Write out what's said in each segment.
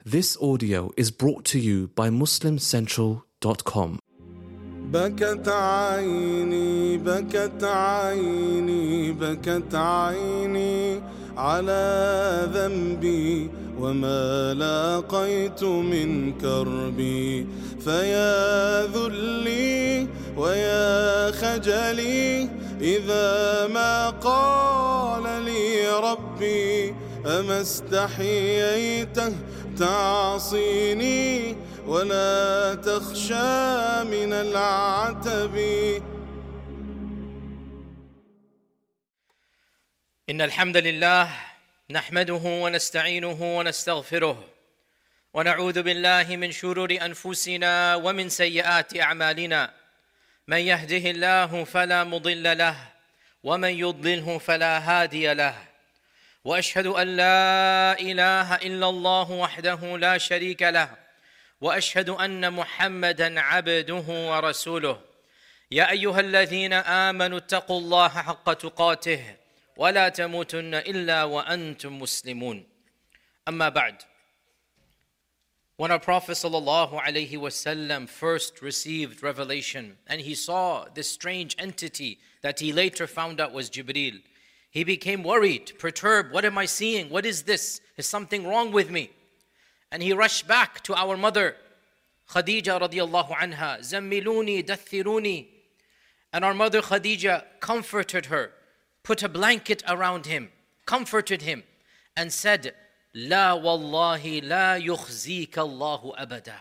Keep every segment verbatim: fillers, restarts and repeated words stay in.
This audio is brought to you by muslim central dot com. بكت عيني بكت عيني بكت عيني على ذنبي وما لاقيت من كربي فيا ذلي ويا خجلي إذا ما قال لي ربي أما استحييته تعصيني ولا تخشى من العتب. إن الحمد لله نحمده ونستعينه ونستغفره ونعوذ بالله من شرور أنفسنا ومن سيئات أعمالنا من يهده الله فلا مضل له ومن يضلله فلا هادي له وأشهد أن لا إله إلا الله وحده لا شريك له وأشهد أن محمدًا عبده ورسوله يا أيها الذين آمنوا اتقوا الله حق تقاته ولا تموتن إلا وأنتم مسلمون. أما بعد. When our Prophet sallallahu alaihi wasallam first received revelation and he saw this strange entity that he later found out was Jibreel, he became worried, perturbed. What am I seeing? What is this? Is something wrong with me? And he rushed back to our mother, Khadija radiallahu anha, Zammiluni, dathiruni. And our mother Khadija comforted her, put a blanket around him, comforted him, and said, La wallahi la yukhzika Allahu abada.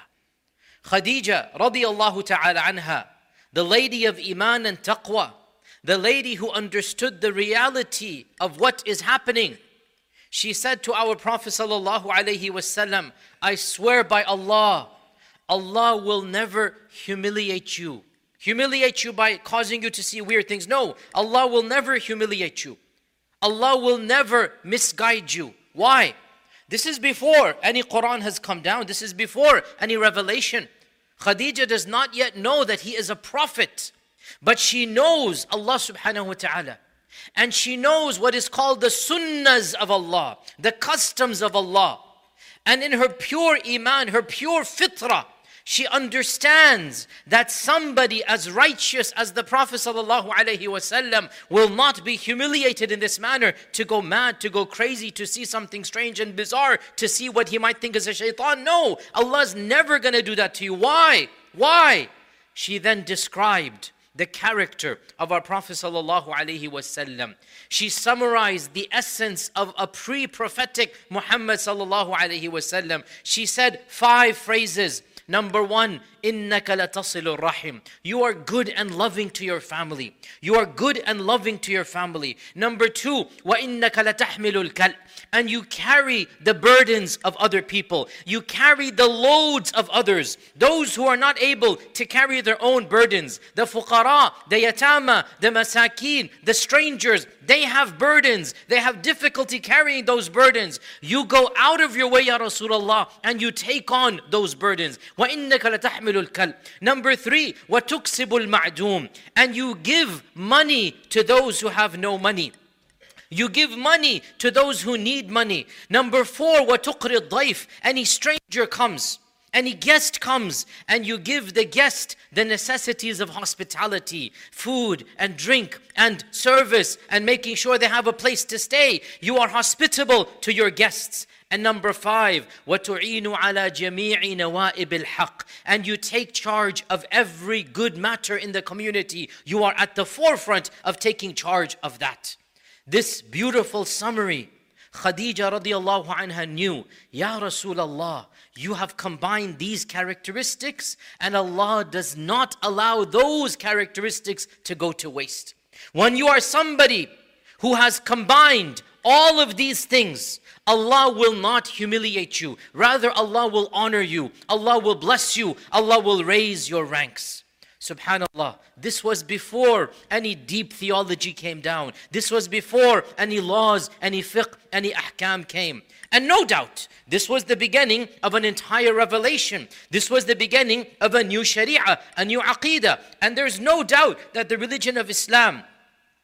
Khadija radiallahu ta'ala anha, the lady of Iman and Taqwa, the lady who understood the reality of what is happening. She said to our Prophet sallallahu alaihi wasallam, I swear by Allah, Allah will never humiliate you. Humiliate you by causing you to see weird things. No, Allah will never humiliate you. Allah will never misguide you. Why? This is before any Quran has come down. This is before any revelation. Khadija does not yet know that he is a prophet. But she knows Allah subhanahu wa ta'ala. And she knows what is called the sunnahs of Allah, the customs of Allah. And in her pure iman, her pure fitrah, she understands that somebody as righteous as the Prophet sallallahu alaihi wasallam will not be humiliated in this manner, to go mad, to go crazy, to see something strange and bizarre, to see what he might think is a shaitan. No, Allah's never going to do that to you. Why? Why? She then described the character of our Prophet sallallahu alaihi wasallam. She summarized the essence of a pre-prophetic Muhammad sallallahu alaihi wasallam. She said five phrases. Number one, إِنَّكَ لَتَصِلُ الرَّحِمِ. You are good and loving to your family. You are good and loving to your family. Number two, وَإِنَّكَ لَتَحْمِلُ الْكَلْبِ. And you carry the burdens of other people. You carry the loads of others. Those who are not able to carry their own burdens. The fuqara, the yatama, the masakin, the strangers, they have burdens. They have difficulty carrying those burdens. You go out of your way, Ya Rasulullah, and you take on those burdens. وَإِنَّكَ لَتَحْمِلُ الْكَلْبِ. Number three, وَتُكْسِبُ الْمَعْدُومِ. And you give money to those who have no money. You give money to those who need money. Number four, وَتُقْرِ الضَّيْفِ. Any stranger comes, any guest comes, and you give the guest the necessities of hospitality, food and drink and service, and making sure they have a place to stay. You are hospitable to your guests. And number five, وَتُعِينُ عَلَى جَمِيعِ نَوَائِبِ الْحَقِّ. And you take charge of every good matter in the community. You are at the forefront of taking charge of that. This beautiful summary, Khadija radiallahu anha knew, Ya Rasulullah, you have combined these characteristics, and Allah does not allow those characteristics to go to waste. When you are somebody who has combined all of these things, Allah will not humiliate you. Rather, Allah will honor you. Allah will bless you. Allah will raise your ranks. Subhanallah, this was before any deep theology came down. This was before any laws, any fiqh, any ahkam came. And no doubt, this was the beginning of an entire revelation. This was the beginning of a new sharia, a new aqidah. And there's no doubt that the religion of Islam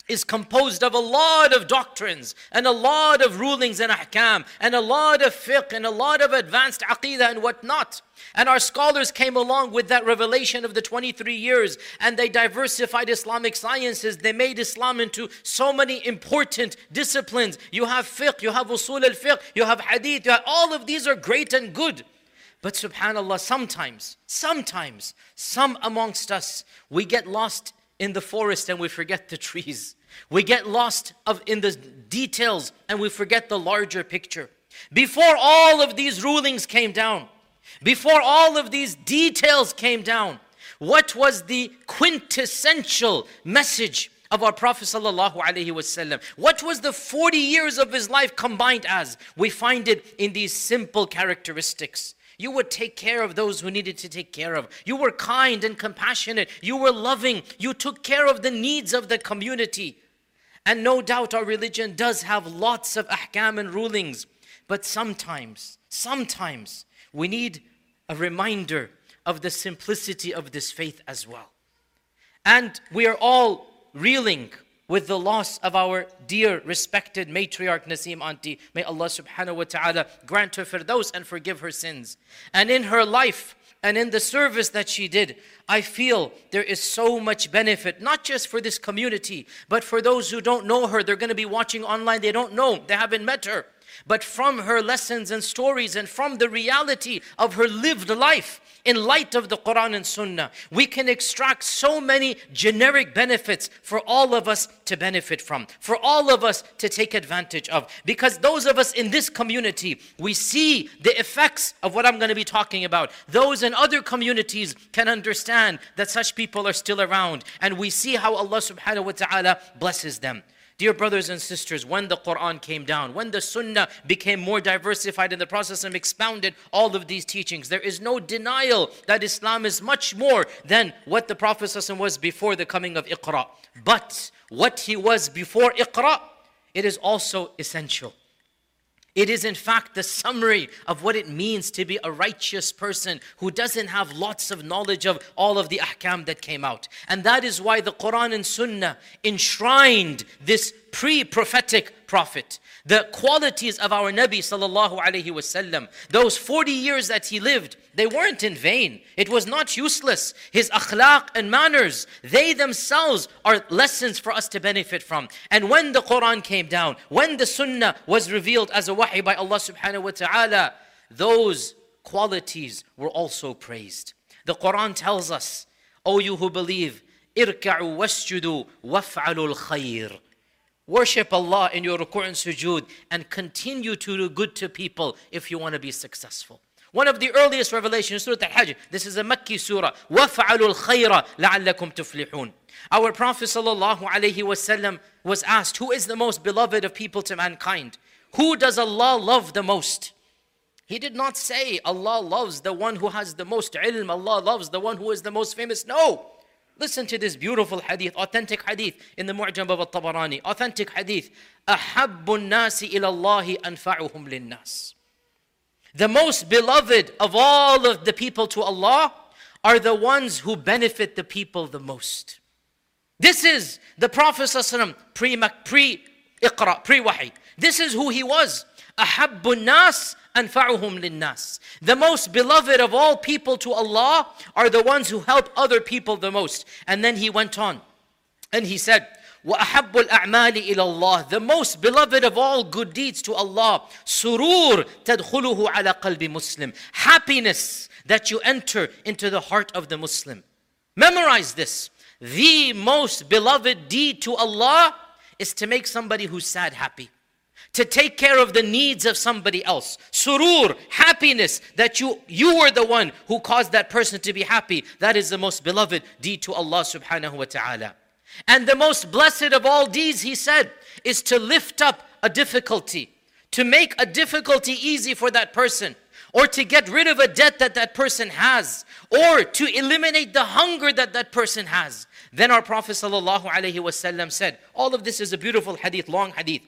is composed of a lot of doctrines and a lot of rulings and ahkam and a lot of fiqh and a lot of advanced aqidah and whatnot. And our scholars came along with that revelation of the twenty-three years, and they diversified Islamic sciences. They made Islam into so many important disciplines. You have fiqh, you have usul al-fiqh, you have hadith, you have, all of these are great and good. But subhanAllah, sometimes, sometimes, some amongst us, we get lost in the forest and we forget the trees. We get lost of, in the details and we forget the larger picture. Before all of these rulings came down, before all of these details came down, what was the quintessential message of our Prophet sallallahu alaihi wasallam? What was the forty years of his life combined as? We find it in these simple characteristics. You would take care of those who needed to take care of. You were kind and compassionate. You were loving. You took care of the needs of the community. And no doubt our religion does have lots of ahkam and rulings. But sometimes, sometimes we need a reminder of the simplicity of this faith as well. And we are all reeling with the loss of our dear, respected matriarch Naseem auntie. May Allah subhanahu wa ta'ala grant her firdaus and forgive her sins. And in her life and in the service that she did, I feel there is so much benefit, not just for this community, but for those who don't know her. They're going to be watching online, they don't know, they haven't met her. But from her lessons and stories and from the reality of her lived life in light of the Quran and Sunnah, we can extract so many generic benefits for all of us to benefit from, for all of us to take advantage of. Because those of us in this community, we see the effects of what I'm going to be talking about. Those in other communities can understand that such people are still around, and we see how Allah subhanahu wa ta'ala blesses them. Dear brothers and sisters, when the Quran came down, when the Sunnah became more diversified in the process and expounded all of these teachings, there is no denial that Islam is much more than what the Prophet ﷺ was before the coming of Iqra. But what he was before Iqra, it is also essential. It is in fact the summary of what it means to be a righteous person who doesn't have lots of knowledge of all of the ahkam that came out. And that is why the Quran and Sunnah enshrined this pre-prophetic prophet. The qualities of our Nabi sallallahu alayhi wasallam, those forty years that he lived, they weren't in vain. It was not useless. His akhlaq and manners, they themselves are lessons for us to benefit from. And when the Quran came down, when the Sunnah was revealed as a wahi by Allah subhanahu wa ta'ala, those qualities were also praised. The Quran tells us, O you who believe, irka'u wasjudu waf'alul khayr. Worship Allah in your ruku' and sujood and continue to do good to people if you want to be successful. One of the earliest revelations, Surah Al-Hajj, this is a Makki surah. وَفَعَلُوا الْخَيْرَ لَعَلَّكُمْ تُفْلِحُونَ. Our Prophet sallallahu alayhi wasallam was asked, who is the most beloved of people to mankind? Who does Allah love the most? He did not say Allah loves the one who has the most ilm, Allah loves the one who is the most famous. No. Listen to this beautiful hadith, authentic hadith in the Mu'jam of Al-Tabarani. Authentic hadith. أَحَبُّ النَّاسِ إِلَى اللَّهِ أَنْفَعُهُمْ لِلنَّاسِ. The most beloved of all of the people to Allah are the ones who benefit the people the most. This is the Prophet ﷺ pre-Iqra, pre-Wahi. This is who he was. أَحَبُّ النَّاسِ أَنْفَعُهُمْ لِلنَّاسِ. The most beloved of all people to Allah are the ones who help other people the most. And then he went on and he said, وَأَحَبُّ الْأَعْمَالِ إِلَى اللَّهِ. The most beloved of all good deeds to Allah, سُرُورٌ تَدْخُلُهُ عَلَى قَلْبِ مُسْلِمٍ. Happiness that you enter into the heart of the Muslim. Memorize this. The most beloved deed to Allah is to make somebody who's sad happy. To take care of the needs of somebody else. Surur, happiness, that you, you were the one who caused that person to be happy. That is the most beloved deed to Allah subhanahu wa ta'ala. And the most blessed of all deeds, he said, is to lift up a difficulty. To make a difficulty easy for that person. Or to get rid of a debt that that person has. Or to eliminate the hunger that that person has. Then our Prophet sallallahu alaihi wasallam said, all of this is a beautiful hadith, long hadith.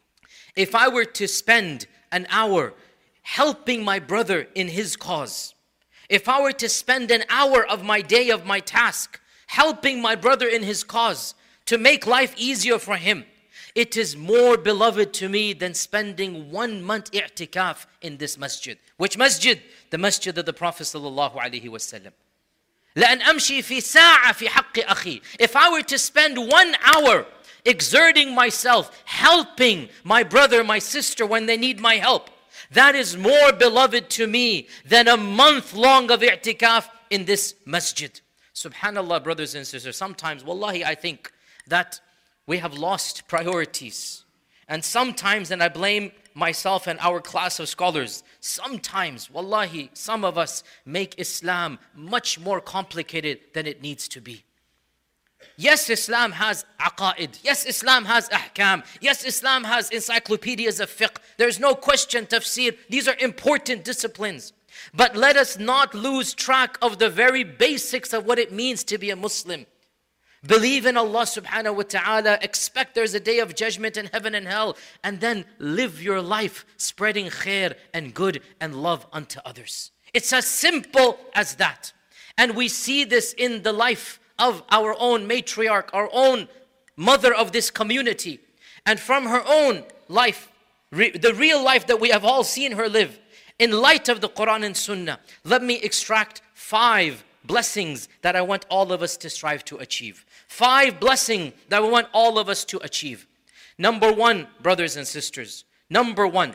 If I were to spend an hour helping my brother in his cause, if I were to spend an hour of my day, of my task, helping my brother in his cause, to make life easier for him, it is more beloved to me than spending one month i'tikaf in this masjid. Which masjid? The masjid of the Prophet sallallahu alaihi wasallam. لأن أمشي في ساعة في حق أخي. If I were to spend one hour exerting myself, helping my brother, my sister when they need my help, that is more beloved to me than a month long of i'tikaf in this masjid. Subhanallah, brothers and sisters, sometimes, wallahi, I think that we have lost priorities. And sometimes, and I blame myself and our class of scholars, sometimes, wallahi, some of us make Islam much more complicated than it needs to be. Yes, Islam has aqaid. Yes, Islam has ahkam. Yes, Islam has encyclopedias of fiqh. There's no question, tafsir. These are important disciplines. But let us not lose track of the very basics of what it means to be a Muslim. Believe in Allah subhanahu wa ta'ala, expect there's a day of judgment in heaven and hell, and then live your life spreading khair and good and love unto others. It's as simple as that. And we see this in the life of our own matriarch, our own mother of this community. And from her own life, re- the real life that we have all seen her live, in light of the Quran and Sunnah, let me extract five blessings that I want all of us to strive to achieve. Five blessings that we want all of us to achieve. Number one, brothers and sisters, number one,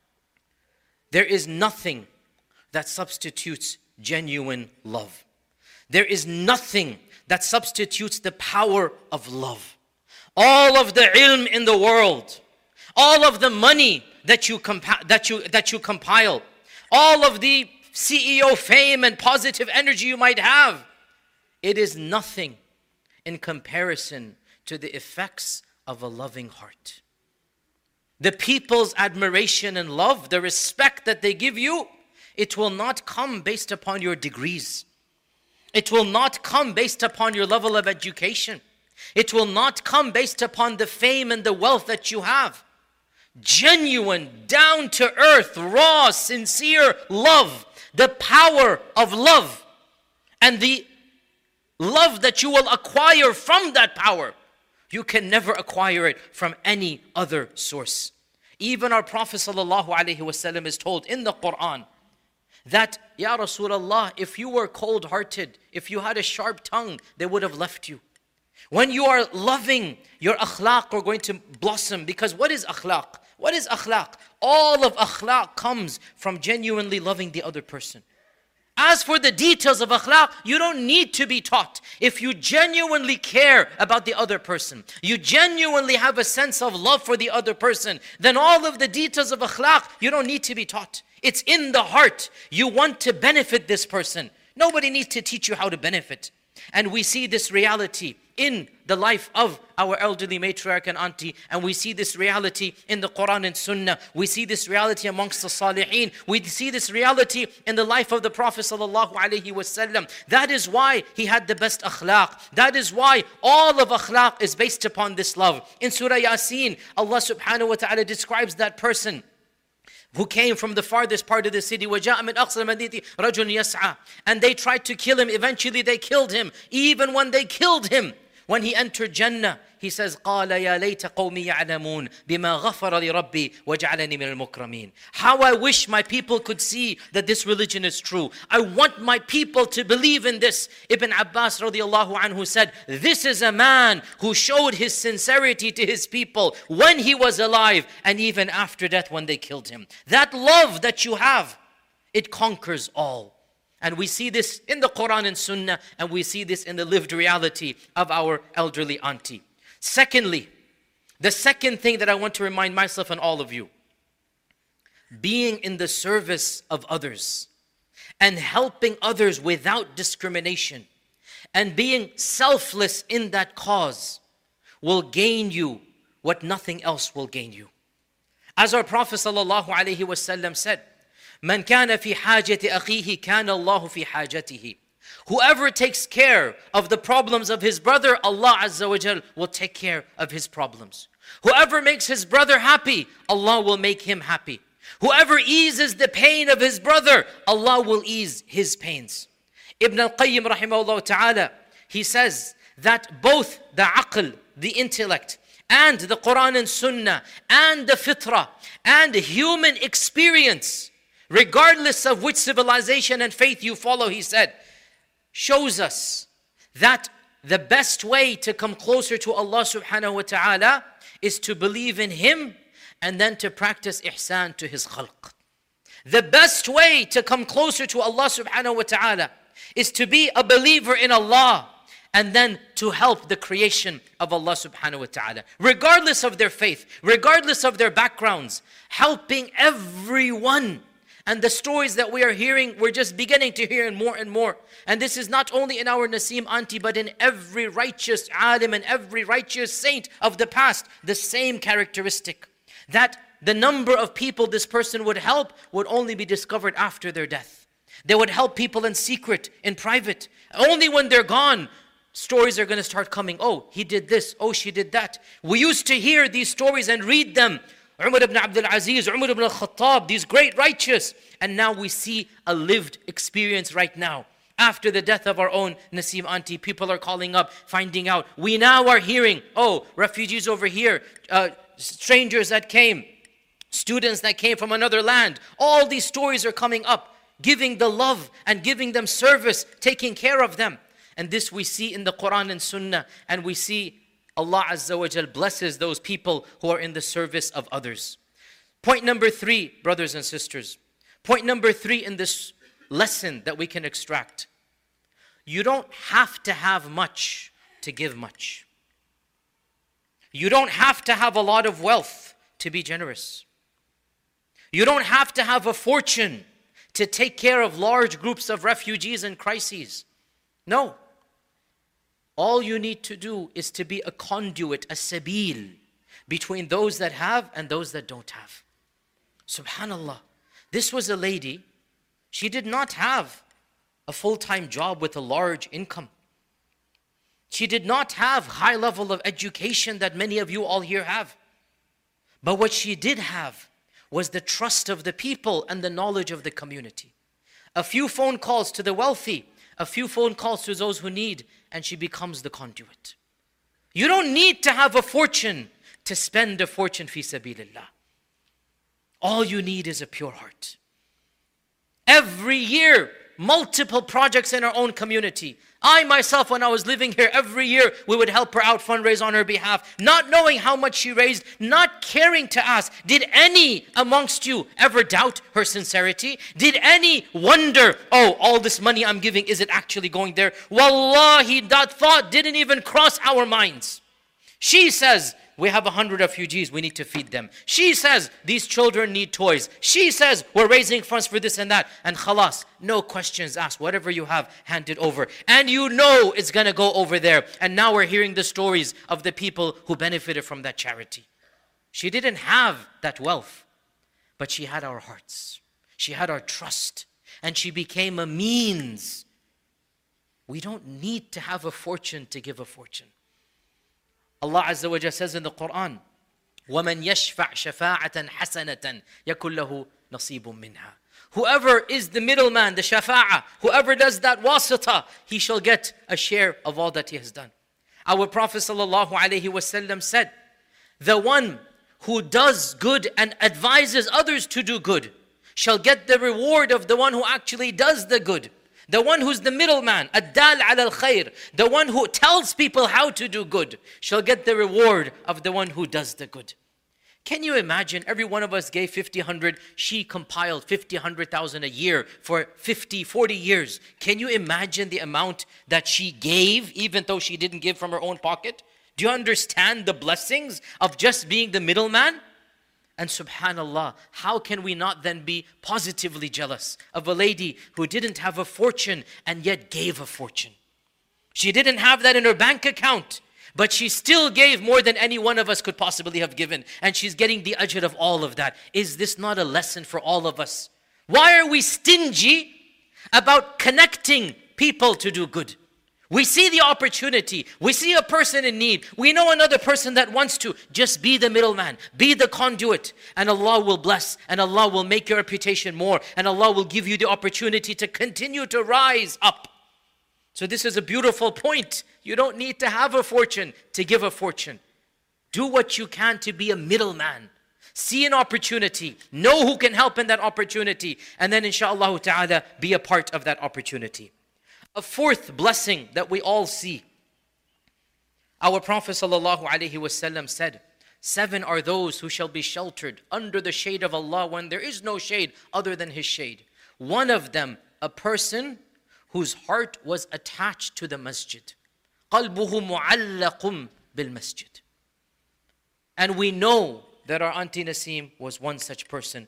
there is nothing that substitutes genuine love. There is nothing that substitutes the power of love. All of the ilm in the world, all of the money that you, compa- that you, that you compile, all of the C E O fame and positive energy you might have, it is nothing in comparison to the effects of a loving heart. The people's admiration and love, the respect that they give you, it will not come based upon your degrees. It will not come based upon your level of education. It will not come based upon the fame and the wealth that you have. Genuine, down-to-earth, raw, sincere love, the power of love, and the love that you will acquire from that power, you can never acquire it from any other source. Even our Prophet ﷺ is told in the Quran that, Ya Rasulullah, if you were cold-hearted, if you had a sharp tongue, they would have left you. When you are loving, your akhlaq are going to blossom. Because what is akhlaq? What is akhlaq? All of akhlaq comes from genuinely loving the other person. As for the details of akhlaq, you don't need to be taught. If you genuinely care about the other person, you genuinely have a sense of love for the other person, then all of the details of akhlaq, you don't need to be taught. It's in the heart. You want to benefit this person. Nobody needs to teach you how to benefit. And we see this reality in the life of our elderly matriarch and auntie, and we see this reality in the Quran and Sunnah. We see this reality amongst the Salihin. We see this reality in the life of the Prophet sallallahu alaihi wasallam. That is why he had the best akhlaq. That is why all of akhlaq is based upon this love. In Surah Yasin, Allah subhanahu wa ta'ala describes that person who came from the farthest part of the city, وَجَاءَ مِنْ أَقْصَى الْمَدِينَةِ رَجُلٌ يَسْعَى, and they tried to kill him. Eventually they killed him. Even when they killed him, when he entered Jannah, he says, قَالَ يَا لَيْتَ قَوْمِي يَعْلَمُونَ بِمَا غَفَرَ لِرَبِّي وَجَعَلَنِي مِنَ الْمُكْرَمِينَ. How I wish my people could see that this religion is true. I want my people to believe in this. Ibn Abbas radiallahu anhu said, this is a man who showed his sincerity to his people when he was alive and even after death when they killed him. That love that you have, it conquers all. And we see this in the Quran and Sunnah, and we see this in the lived reality of our elderly auntie. Secondly, the second thing that I want to remind myself and all of you, being in the service of others and helping others without discrimination and being selfless in that cause will gain you what nothing else will gain you. As our Prophet sallallahu alaihi wasallam said, من كان في حاجة أخيه كان الله في حاجته. Whoever takes care of the problems of his brother, Allah Azza wa Jal will take care of his problems. Whoever makes his brother happy, Allah will make him happy. Whoever eases the pain of his brother, Allah will ease his pains. Ibn al-Qayyim rahimahullah ta'ala, he says that both the aql the intellect, and the Quran and Sunnah, and the fitrah, and human experience, regardless of which civilization and faith you follow, he said, shows us that the best way to come closer to Allah subhanahu wa ta'ala is to believe in Him and then to practice ihsan to His khalq. The best way to come closer to Allah subhanahu wa ta'ala is to be a believer in Allah and then to help the creation of Allah subhanahu wa ta'ala. Regardless of their faith, regardless of their backgrounds, helping everyone. And the stories that we are hearing, we're just beginning to hear more and more. And this is not only in our Naseem auntie, but in every righteous alim and every righteous saint of the past, the same characteristic. That the number of people this person would help would only be discovered after their death. They would help people in secret, in private. Only when they're gone, stories are going to start coming. Oh, he did this. Oh, she did that. We used to hear these stories and read them. Umar ibn Abdul Aziz, Umar ibn al-Khattab, these great righteous. And now we see a lived experience right now. After the death of our own Naseem auntie, people are calling up, finding out. We now are hearing, oh, refugees over here, uh, strangers that came, students that came from another land. All these stories are coming up, giving the love and giving them service, taking care of them. And this we see in the Quran and Sunnah, and we see Allah Azza wa Jal blesses those people who are in the service of others. Point number three, brothers and sisters. Point number three in this lesson that we can extract. You don't have to have much to give much. You don't have to have a lot of wealth to be generous. You don't have to have a fortune to take care of large groups of refugees and crises. No. All you need to do is to be a conduit, a sabil, between those that have and those that don't have. Subhanallah. This was a lady, she did not have a full-time job with a large income. She did not have high level of education that many of you all here have. But what she did have was the trust of the people and the knowledge of the community. A few phone calls to the wealthy, a few phone calls to those who need, and she becomes the conduit. You don't need to have a fortune to spend a fortune fi sabilillah. All you need is a pure heart. Every year, multiple projects in our own community. I myself, when I was living here, every year we would help her out, fundraise on her behalf, not knowing how much she raised, not caring to ask. Did any amongst you ever doubt her sincerity? Did any wonder, oh, all this money I'm giving, is it actually going there? Wallahi, that thought didn't even cross our minds. She says, we have a hundred refugees, we need to feed them. She says, these children need toys. She says, we're raising funds for this and that. And khalas, no questions asked. Whatever you have, hand it over. And you know it's going to go over there. And now we're hearing the stories of the people who benefited from that charity. She didn't have that wealth, but she had our hearts. She had our trust. And she became a means. We don't need to have a fortune to give a fortune. Allah Azza wa Jalla says in the Quran, وَمَنْ يَشْفَعْ شَفَاعَةً حَسَنَةً يَكُنْ لَهُ نَصِيبٌ مِّنْهَا. Whoever is the middleman, the shafa'ah, whoever does that wasita, he shall get a share of all that he has done. Our Prophet sallallahu alaihi wasallam said, the one who does good and advises others to do good shall get the reward of the one who actually does the good. The one who's the middleman, ad-dal ala al-khair, the one who tells people how to do good, shall get the reward of the one who does the good. Can you imagine, every one of us gave fifty, one hundred, she compiled fifty, one hundred thousand a year for fifty, forty years. Can you imagine the amount that she gave, even though she didn't give from her own pocket? Do you understand the blessings of just being the middleman? And subhanallah, how can we not then be positively jealous of a lady who didn't have a fortune and yet gave a fortune? She didn't have that in her bank account, but she still gave more than any one of us could possibly have given. And she's getting the ajr of all of that. Is this not a lesson for all of us? Why are we stingy about connecting people to do good? We see the opportunity. We see a person in need. We know another person that wants to. Just be the middleman. Be the conduit. And Allah will bless. And Allah will make your reputation more. And Allah will give you the opportunity to continue to rise up. So this is a beautiful point. You don't need to have a fortune to give a fortune. Do what you can to be a middleman. See an opportunity. Know who can help in that opportunity. And then inshaAllah ta'ala be a part of that opportunity. A fourth blessing that we all see. Our Prophet sallallahu alaihi wasallam said, seven are those who shall be sheltered under the shade of Allah when there is no shade other than His shade. One of them, a person whose heart was attached to the masjid. قَلْبُهُ مُعَلَّقٌ بِالْمَسْجِدِ. And we know that our Auntie Naseem was one such person.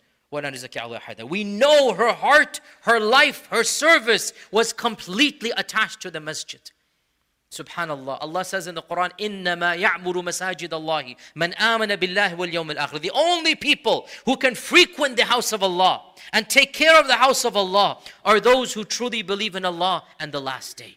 We know her heart, her life, her service was completely attached to the masjid. Subhanallah. Allah says in the Quran, إِنَّمَا يَعْمُرُ مَسَاجِدَ اللَّهِ مَنْ آمَنَ بِاللَّهِ وَالْيَوْمِ الْآخِرِ. The only people who can frequent the house of Allah and take care of the house of Allah are those who truly believe in Allah and the last day.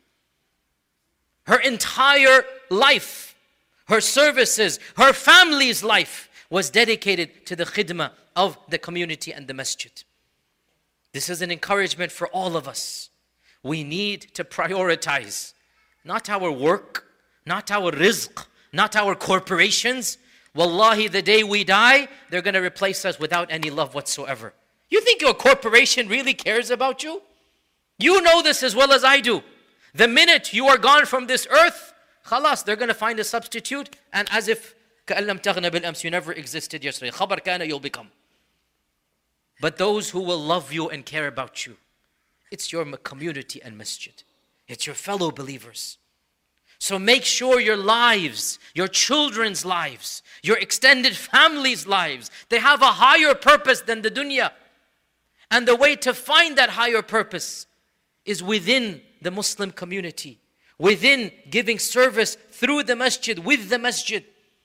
Her entire life, her services, her family's life was dedicated to the khidmah of the community and the masjid. This is an encouragement for all of us. We need to prioritize not our work, not our rizq, not our corporations. Wallahi, the day we die, they're going to replace us without any love whatsoever. You think your corporation really cares about you? You know this as well as I do. The minute you are gone from this earth, khalas, they're going to find a substitute, and as if كَأَلَّمْ تَغْنَ بِالْأَمْسِ, you never existed yesterday. خَبَرْ كَانَ, you'll become. But those who will love you and care about you, it's your community and masjid. It's your fellow believers. So make sure your lives, your children's lives, your extended family's lives, they have a higher purpose than the dunya. And the way to find that higher purpose is within the Muslim community, within giving service through the masjid, with the masjid.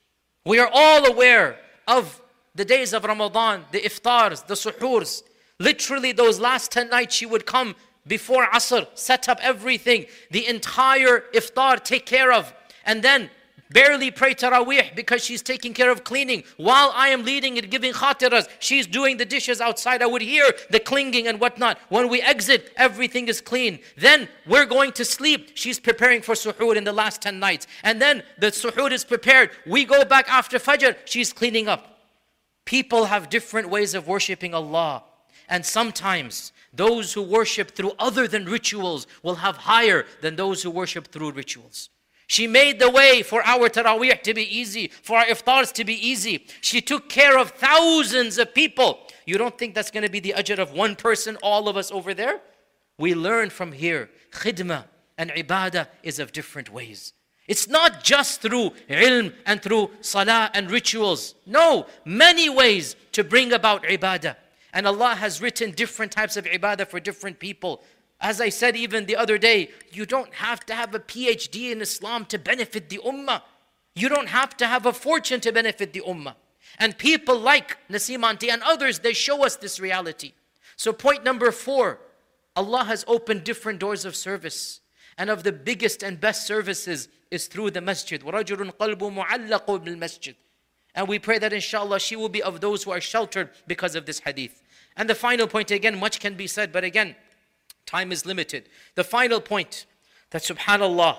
We are all aware of the days of Ramadan, the iftars, the suhoors. Literally those last ten nights she would come before Asr, set up everything, the entire iftar take care of, and then barely pray Taraweeh because she's taking care of cleaning. While I am leading and giving khatiras, she's doing the dishes outside. I would hear the clinging and whatnot. When we exit, everything is clean. Then we're going to sleep. She's preparing for suhoor in the last ten nights. And then the suhoor is prepared. We go back after Fajr, she's cleaning up. People have different ways of worshipping Allah. And sometimes those who worship through other than rituals will have higher than those who worship through rituals. She made the way for our Taraweeh to be easy, for our iftars to be easy. She took care of thousands of people. You don't think that's going to be the ajr of one person, all of us over there? We learn from here, khidmah and ibadah is of different ways. It's not just through ilm and through salah and rituals. No, many ways to bring about ibadah. And Allah has written different types of ibadah for different people. As I said even the other day, you don't have to have a P H D in Islam to benefit the ummah. You don't have to have a fortune to benefit the ummah. And people like Naseem Auntie and others, they show us this reality. So point number four, Allah has opened different doors of service. And of the biggest and best services is through the masjid. وَرَجُلٌ قَلْبُ مُعَلَّقُ بِالْمَسْجِدِ. And we pray that inshallah she will be of those who are sheltered because of this hadith. And the final point, again, much can be said, but again, time is limited. The final point, that subhanallah,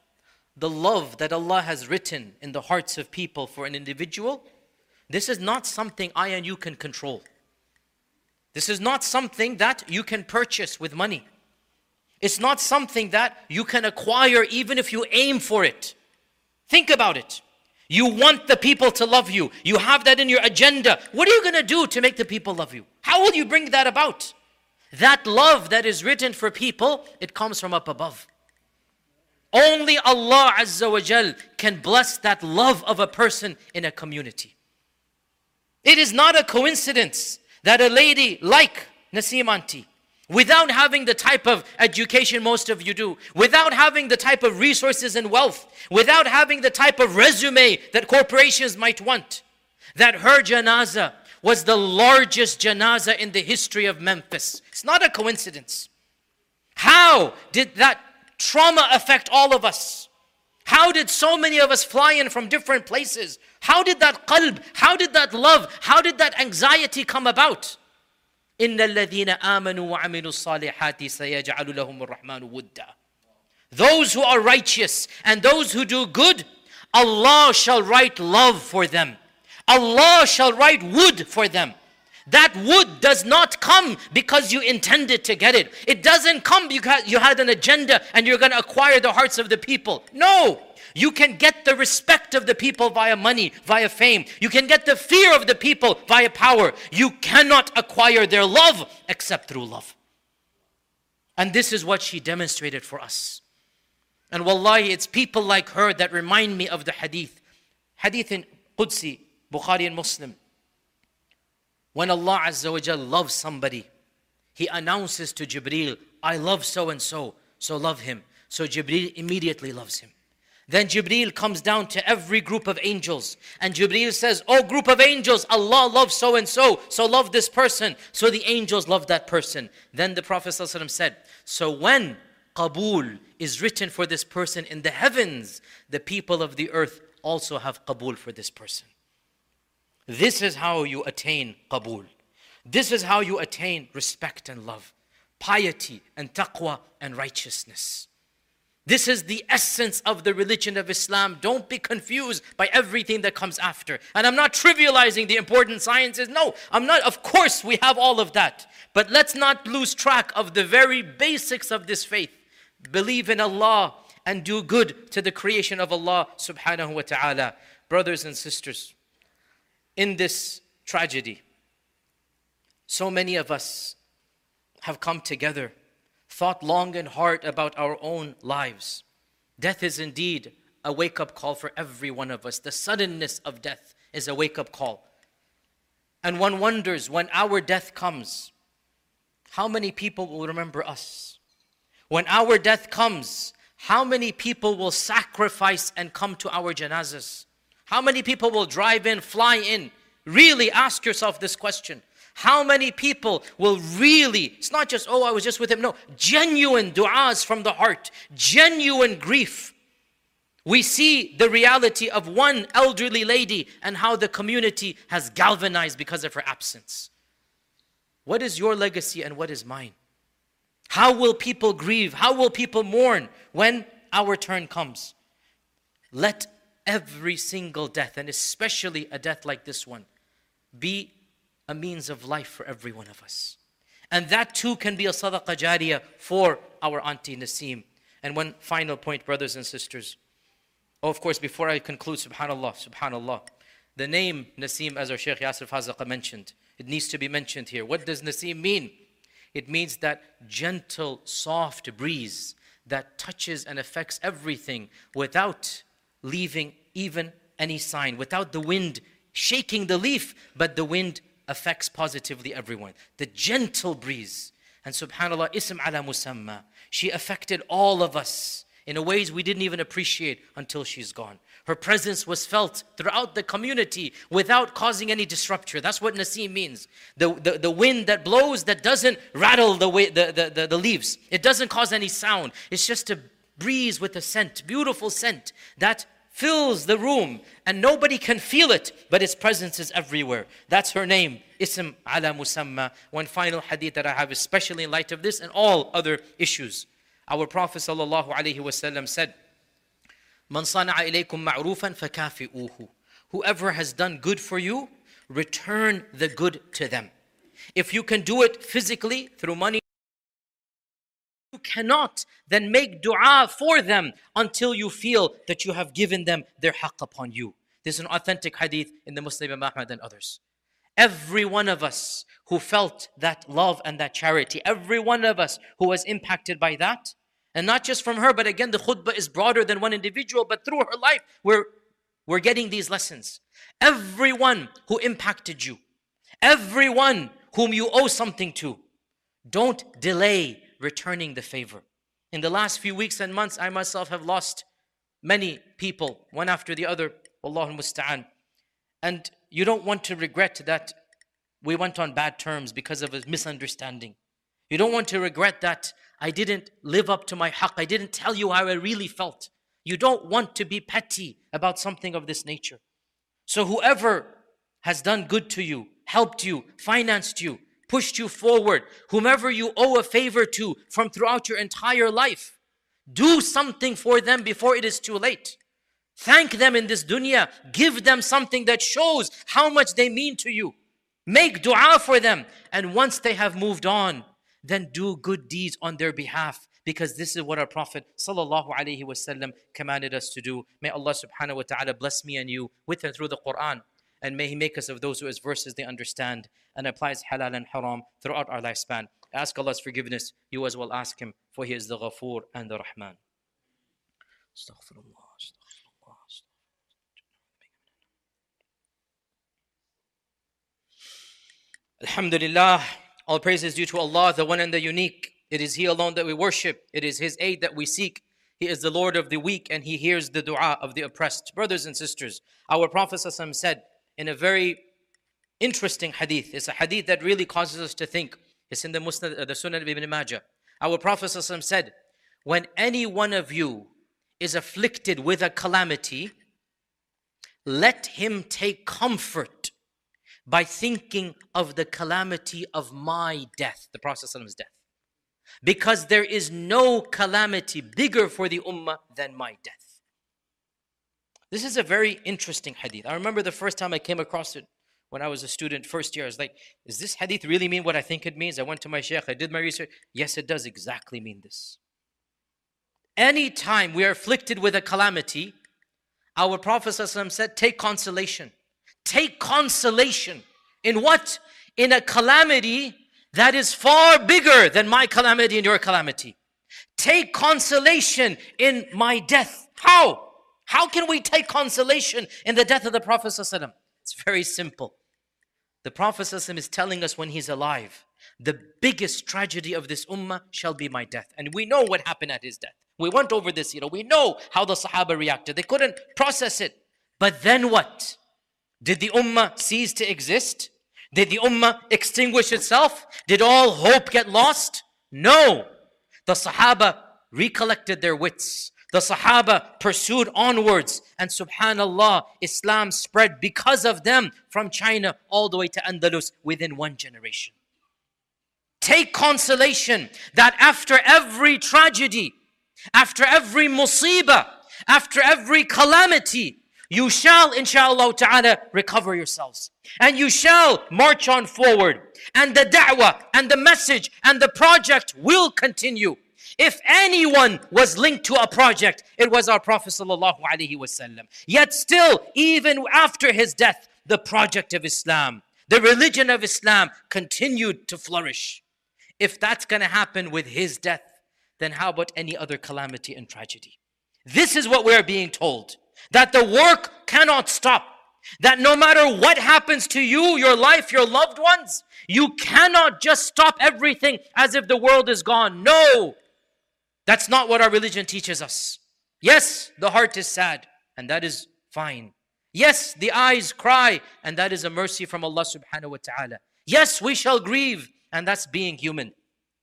the love that Allah has written in the hearts of people for an individual, this is not something I and you can control. This is not something that you can purchase with money. It's not something that you can acquire even if you aim for it. Think about it. You want the people to love you. You have that in your agenda. What are you going to do to make the people love you? How will you bring that about? That love that is written for people, it comes from up above. Only Allah Azza wa Jal can bless that love of a person in a community. It is not a coincidence that a lady like Naseem Auntie, without having the type of education most of you do, without having the type of resources and wealth, without having the type of resume that corporations might want, that her janazah was the largest janazah in the history of Memphis. It's not a coincidence. How did that trauma affect all of us? How did so many of us fly in from different places? How did that qalb, how did that love, how did that anxiety come about? إِنَّ الَّذِينَ آمَنُوا وَعَمِلُوا الصَّالِحَاتِ سَيَجْعَلُ لَهُمُ الرَّحْمَنُ وُدًّا. those who are righteous and those who do good, Allah shall write love for them. Allah shall write wood for them. That wood does not come because you intended to get it. It doesn't come because you had an agenda and you're going to acquire the hearts of the people. No. You can get the respect of the people via money, via fame. You can get the fear of the people via power. You cannot acquire their love except through love. And this is what she demonstrated for us. And wallahi, it's people like her that remind me of the hadith. Hadith in Qudsi, Bukhari and Muslim. When Allah Azza wa Jal loves somebody, He announces to Jibreel, I love so and so, so love him. So Jibreel immediately loves him. Then Jibreel comes down to every group of angels. And Jibreel says, oh group of angels, Allah loves so and so, so love this person. So the angels love that person. Then the Prophet ﷺ said, so when Qabul is written for this person in the heavens, the people of the earth also have Qabul for this person. This is how you attain Qabul. This is how you attain respect and love, piety and taqwa and righteousness. This is the essence of the religion of Islam. Don't be confused by everything that comes after. And I'm not trivializing the important sciences. No, I'm not. Of course, we have all of that. But let's not lose track of the very basics of this faith. Believe in Allah and do good to the creation of Allah subhanahu wa ta'ala. Brothers and sisters, in this tragedy, so many of us have come together, thought long and hard about our own lives. Death is indeed a wake-up call for every one of us. The suddenness of death is a wake-up call. And one wonders, when our death comes, how many people will remember us? When our death comes, how many people will sacrifice and come to our janazas? How many people will drive in, fly in? Really ask yourself this question. How many people will really, it's not just, oh, I was just with him. No, genuine du'as from the heart, genuine grief. We see the reality of one elderly lady and how the community has galvanized because of her absence. What is your legacy and what is mine? How will people grieve? How will people mourn when our turn comes? Let every single death, and especially a death like this one, be a means of life for every one of us. And that too can be a sadaqah jariyah for our Auntie Naseem. And one final point, brothers and sisters. Oh, of course, before I conclude, subhanallah, subhanallah. The name Naseem, as our Shaykh Yasir Fazaqa mentioned, it needs to be mentioned here. What does Naseem mean? It means that gentle, soft breeze that touches and affects everything without leaving even any sign, without the wind shaking the leaf, but the wind affects positively everyone. The gentle breeze. And subhanallah, ism ala musamma. She affected all of us in ways we didn't even appreciate until she's gone. Her presence was felt throughout the community without causing any disruption. That's what Naseem means. The, the, the wind that blows that doesn't rattle the, way, the, the, the, the leaves. It doesn't cause any sound. It's just a breeze with a scent, beautiful scent that fills the room and nobody can feel it, but its presence is everywhere. That's her name, Ism ala Musamma. One final hadith that I have, especially in light of this and all other issues. Our Prophet sallallahu alaihi wasallam said, "Man sana'a ilaykum ma'rufan fakafi'uhu." Whoever has done good for you, return the good to them. If you can do it physically through money, you cannot, then make dua for them until you feel that you have given them their haqq upon you. This is an authentic hadith in the Muslim Imam Ahmad and others. Every one of us who felt that love and that charity, every one of us who was impacted by that, and not just from her, but again, the khutbah is broader than one individual, but through her life, we're, we're getting these lessons. Everyone who impacted you, everyone whom you owe something to, don't delay returning the favor. In the last few weeks and months, I myself have lost many people, one after the other, Wallahu musta'an. And you don't want to regret that we went on bad terms because of a misunderstanding. You don't want to regret that I didn't live up to my haqq, I didn't tell you how I really felt. You don't want to be petty about something of this nature. So whoever has done good to you, helped you, financed you, pushed you forward, whomever you owe a favor to from throughout your entire life, Do something for them before it is too late. Thank them in this dunya. Give them something that shows how much they mean to you. Make dua for them. And once they have moved on, then do good deeds on their behalf. Because this is what our Prophet sallallahu alaihi wasallam commanded us to do. May Allah subhanahu wa ta'ala bless me and you with and through the Quran. And may He make us of those who His verses they understand and applies halal and haram throughout our lifespan. Ask Allah's forgiveness. You as well ask Him, for He is the Ghafoor and the Rahman. Astaghfirullah. Alhamdulillah, all praise is due to Allah, the one and the unique. It is He alone that we worship. It is His aid that we seek. He is the Lord of the weak and He hears the dua of the oppressed. Brothers and sisters, our Prophet ﷺ said in a very interesting hadith. It's a hadith that really causes us to think. It's in the Musnad, uh, the Sunan of Ibn Majah. Our Prophet ﷺ said, when any one of you is afflicted with a calamity, let him take comfort by thinking of the calamity of my death, the Prophet's death. Because there is no calamity bigger for the ummah than my death. This is a very interesting hadith. I remember the first time I came across it when I was a student, first year. I was like, does this hadith really mean what I think it means? I went to my shaykh, I did my research. Yes, it does exactly mean this. Anytime we are afflicted with a calamity, our Prophet ﷺ said, take consolation. Take consolation. In what? In a calamity that is far bigger than my calamity and your calamity. Take consolation in my death. How? How can we take consolation in the death of the Prophet ﷺ? It's very simple. The Prophet ﷺ is telling us when he's alive, the biggest tragedy of this ummah shall be my death. And we know what happened at his death. We went over this, you know, we know how the Sahaba reacted. They couldn't process it. But then what? Did the ummah cease to exist? Did the ummah extinguish itself? Did all hope get lost? No. The Sahaba recollected their wits. The Sahaba pursued onwards. And subhanallah, Islam spread because of them from China all the way to Andalus within one generation. Take consolation that after every tragedy, after every musibah, after every calamity, you shall, inshaAllah ta'ala, recover yourselves. And you shall march on forward. And the da'wah and the message and the project will continue. If anyone was linked to a project, it was our Prophet sallallahu alaihi wasallam. Yet still, even after his death, the project of Islam, the religion of Islam continued to flourish. If that's going to happen with his death, then how about any other calamity and tragedy? This is what we're being told. That the work cannot stop. That no matter what happens to you, your life, your loved ones, you cannot just stop everything as if the world is gone. No! That's not what our religion teaches us. Yes, the heart is sad, and that is fine. Yes, the eyes cry, and that is a mercy from Allah subhanahu wa ta'ala. Yes, we shall grieve, and that's being human.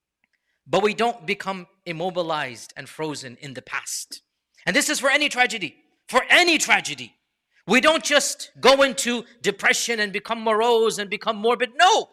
But we don't become immobilized and frozen in the past. And this is for any tragedy. For any tragedy. We don't just go into depression and become morose and become morbid. No.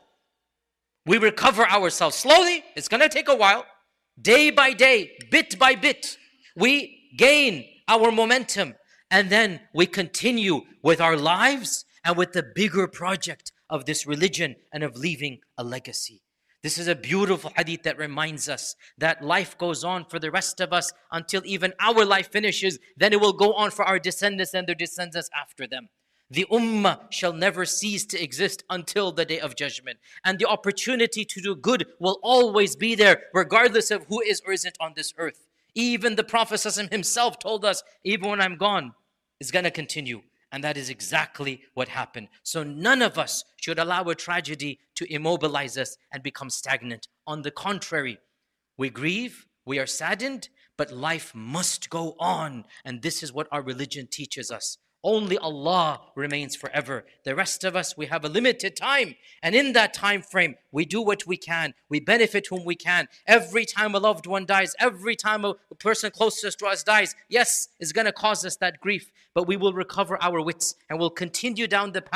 We recover ourselves slowly. It's going to take a while. Day by day, bit by bit, we gain our momentum. And then we continue with our lives and with the bigger project of this religion and of leaving a legacy. This is a beautiful hadith that reminds us that life goes on for the rest of us until even our life finishes. Then it will go on for our descendants and their descendants after them. The ummah shall never cease to exist until the day of judgment. And the opportunity to do good will always be there, regardless of who is or isn't on this earth. Even the Prophet himself told us, even when I'm gone, it's going to continue. And that is exactly what happened. So none of us should allow a tragedy to immobilize us and become stagnant. On the contrary, we grieve, we are saddened, but life must go on. And this is what our religion teaches us. Only Allah remains forever. The rest of us, we have a limited time. And in that time frame, we do what we can. We benefit whom we can. Every time a loved one dies, every time a person closest to us dies, yes, it's going to cause us that grief. But we will recover our wits and will continue down the path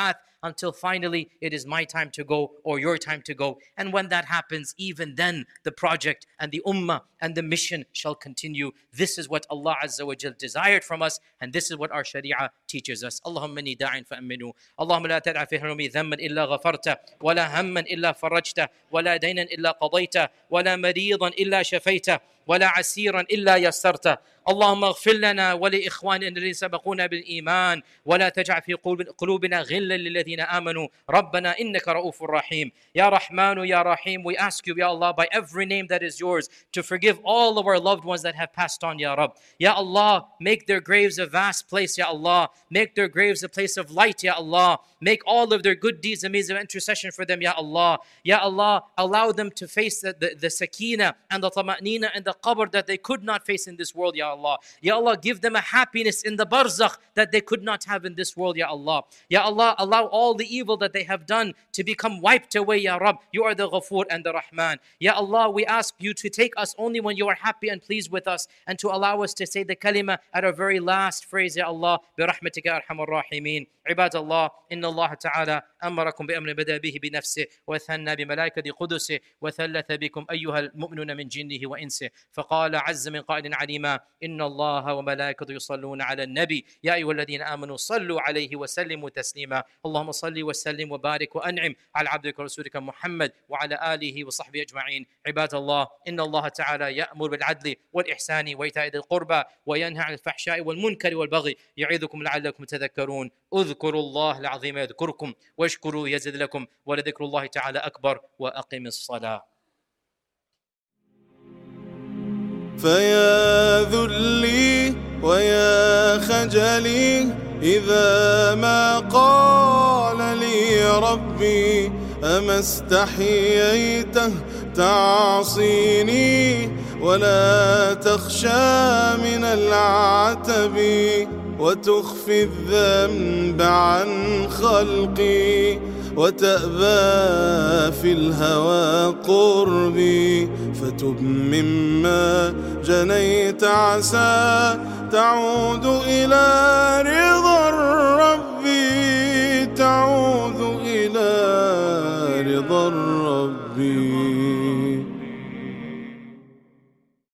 until finally it is my time to go or your time to go. And when that happens, even then the project and the ummah and the mission shall continue. This is what Allah Azza wa Jal desired from us, and this is what our Sharia teaches us. Allahumma inni da'in fa'aminu. Allahumma la tad'a fi harumi dhamman illa ghafarta, wa la hamman illa farajta, wa la daynan illa qadayta, wa la maridan illa shafayta, ولا عسيرا إلا يسرته. اللهم اغفر لنا ولإخواننا الذين سبقونا بالإيمان ولا تجعل في قلوبنا غلا للذين آمنوا ربنا إنك رؤوف رحيم. Ya Rahmanu, Ya Rahim, we ask you, Ya Allah, by every name that is yours, to forgive all of our loved ones that have passed on, Ya Rabb. Ya Allah, make their graves a vast place, Ya Allah. Make their graves a place of light, Ya Allah. Make all of their good deeds a means of intercession for them, Ya Allah. Ya Allah, allow them to face the, the, the sakina and the tama'nina and the qabr that they could not face in this world, Ya Allah. Ya Allah, give them a happiness in the barzakh that they could not have in this world, Ya Allah. Ya Allah, allow all the evil that they have done to become wiped away, Ya Rabb. You are the Ghafoor and the Rahman. Ya Allah, we ask you to take us only when you are happy and pleased with us, and to allow us to say the kalima at our very last phrase, Ya Allah. برحمتك يا أرحم الراحمين. عباد الله, إن الله تعالى أمركم بأمر بدأ به بنفسه وثنى بملائكة قدسه وثلث بكم أيها المؤمنون من جنه وإنسه، فقال عز من قائل عليما: إن الله وملائكته يصلون على النبي يا أيها الذين آمنوا صلوا عليه وسلموا تسليما. اللهم صل وسلم وبارك وأنعم على عبدك ورسولك محمد وعلى آله وصحبه أجمعين. عباد الله، إن الله تعالى يأمر بالعدل والإحسان وإيتاء ذي القربى وينهى عن الفحشاء والمنكر والبغي يعظكم لعلكم تذكرون. اذكروا الله العظيم يذكركم واشكروا يزد لكم ولذكر الله تعالى أكبر وأقم الصلاة. فيا ذلي ويا خجلي إذا ما قال لي ربي أما استحييته تعصيني ولا تخشى من العتب وتخفي الذنب عن خلقي وتأبى في الهوى قربي فتب مما جنيت عسى تعود إلى رضا الرب تعود إلى رضا الرب.